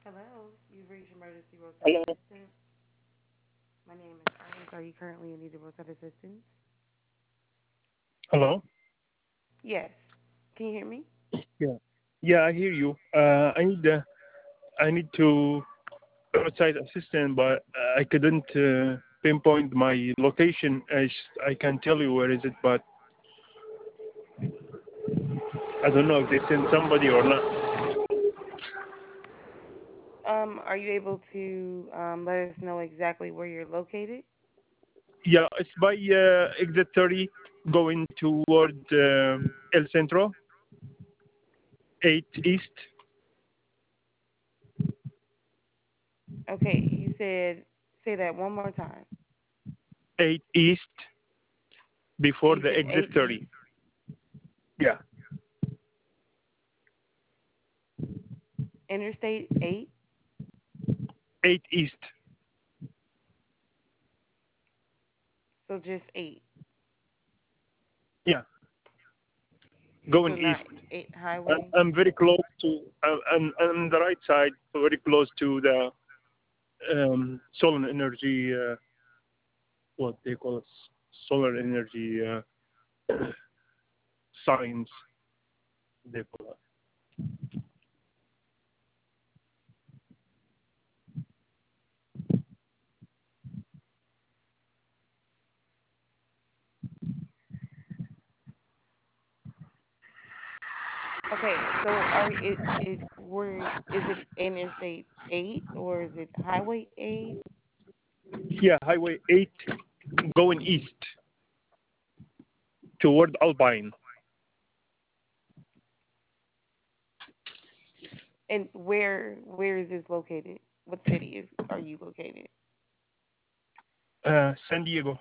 Hello, you've reached emergency roadside Hello. assistance. My name is Iris. Are you currently in need of roadside assistance? Hello. Yes. Can you hear me? Yeah. Yeah, I hear you. I need to roadside assistant, but I couldn't pinpoint my location. I can tell you where is it, but I don't know if they sent somebody or not. Are you able to let us know exactly where you're located? Yeah, it's by exit 30 going toward El Centro, 8 East, Okay, you said say that one more time. 8 East before You the said exit 8 East, 30. Yeah, Interstate 8. 8 East. So just 8. Yeah, going So not east. 8 I'm, Highway. I'm very close to. I'm on the right side, very close to the solar energy. What they call it, solar energy signs. They call it. Okay, so are it where is it Interstate 8 or is it Highway 8? Yeah, Highway 8 going east toward Alpine. And where is this located? What city are you located? San Diego.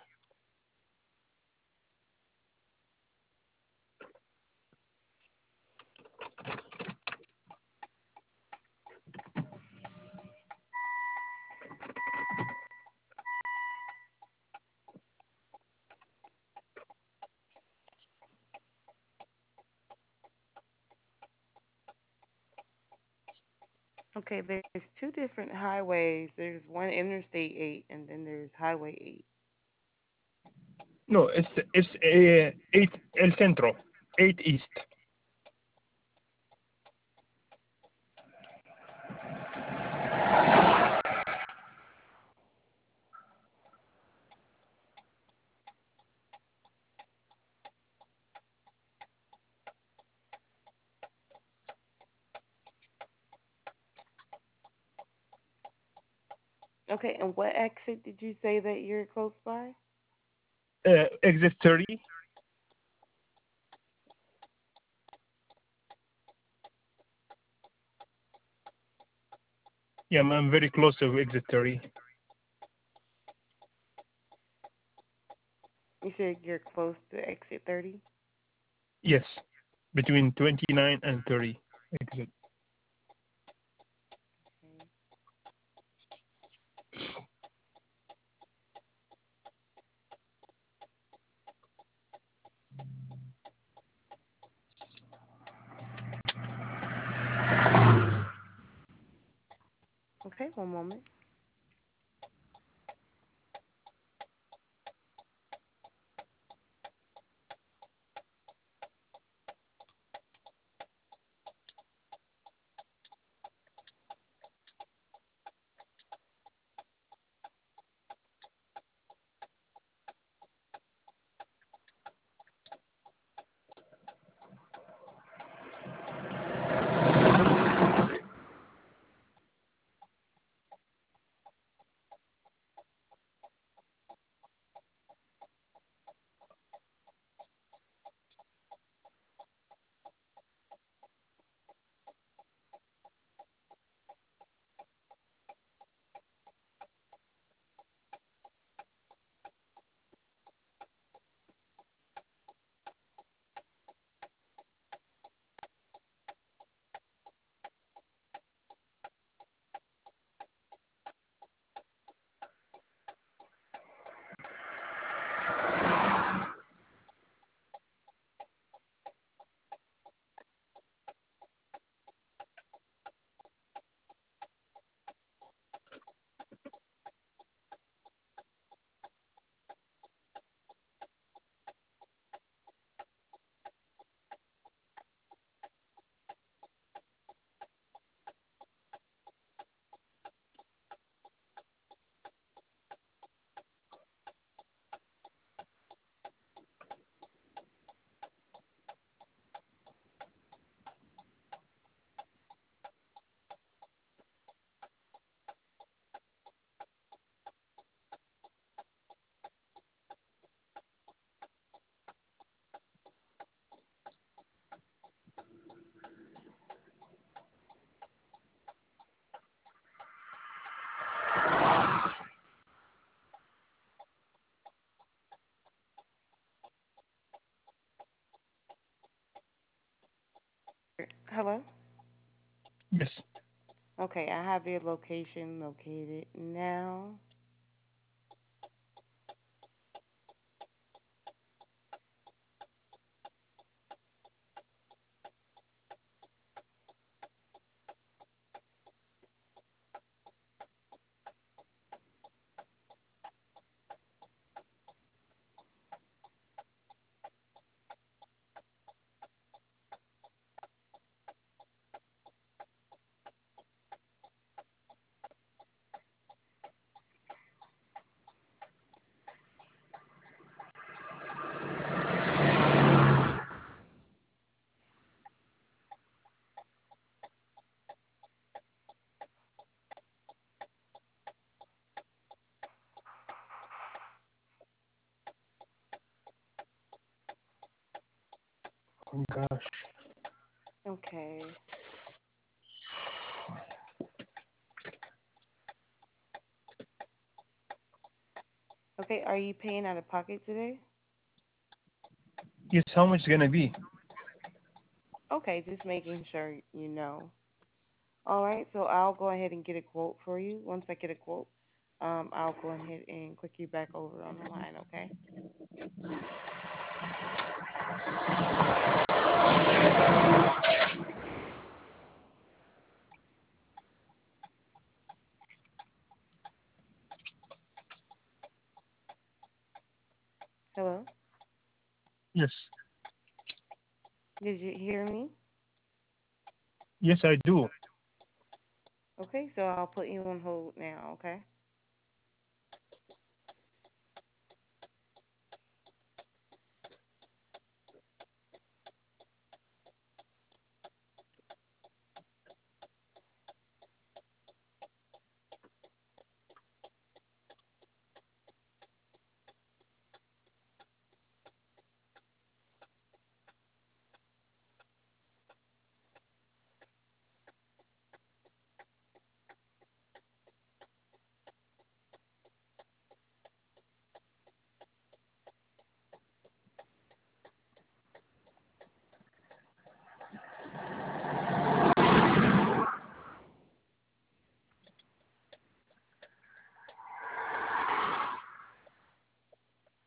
Okay, there's two different highways. There's one Interstate 8 and then there's Highway 8. No, it's 8 El Centro, 8 East. Okay, and what exit did you say that you're close by? Exit 30. Yeah, I'm very close to exit 30. You said you're close to exit 30? Yes, between 29 and 30 exit. Okay. Okay, one moment. Hello? Yes. Okay, I have your location located now. Oh gosh. Okay. Okay, are you paying out of pocket today? Yes. How much gonna be? Okay, just making sure you know. All right, so I'll go ahead and get a quote for you. Once I get a quote, I'll go ahead and click you back over on the line, okay? Hello? Yes. Did you hear me? Yes, I do. Okay, so I'll put you on hold now, okay?